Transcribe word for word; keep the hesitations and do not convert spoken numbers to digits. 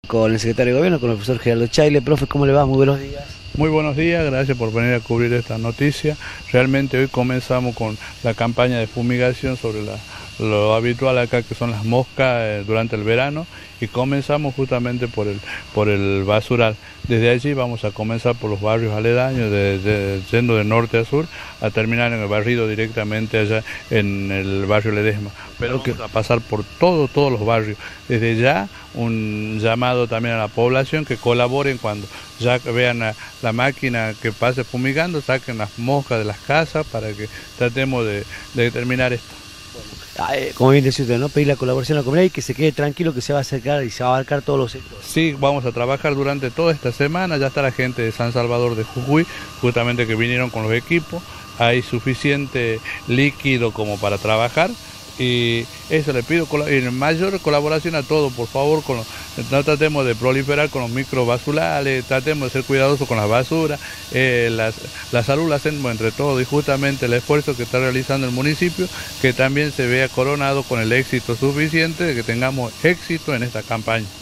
con el secretario de Gobierno, con el profesor Gerardo Chaile. Profe, ¿cómo le va? Muy buenos días. Muy buenos días, gracias por venir a cubrir esta noticia. Realmente hoy comenzamos con la campaña de fumigación sobre la, lo habitual acá, que son las moscas eh, durante el verano, y comenzamos justamente por el, por el basural. Desde allí vamos a comenzar por los barrios aledaños, de, de, yendo de norte a sur, a terminar en el barrido directamente allá en el barrio Ledesma. Pero que vamos a pasar por todo, todos los barrios. Desde ya un llamado también a la población que colaboren cuando ya vean la, la máquina que pase fumigando, saquen las moscas de las casas para que tratemos de, de terminar esto. Como bien decía usted, ¿no? Pedir la colaboración a la comunidad y que se quede tranquilo que se va a acercar y se va a abarcar todos los sectores. Sí, vamos a trabajar durante toda esta semana. Ya está la gente de San Salvador de Jujuy, justamente que vinieron con los equipos. Hay suficiente líquido como para trabajar. Y eso le pido en mayor colaboración a todos, por favor, con los, no tratemos de proliferar con los microbasurales, tratemos de ser cuidadosos con las basuras, eh, las, la salud la hacemos entre todos y justamente el esfuerzo que está realizando el municipio, que también se vea coronado con el éxito suficiente de que tengamos éxito en esta campaña.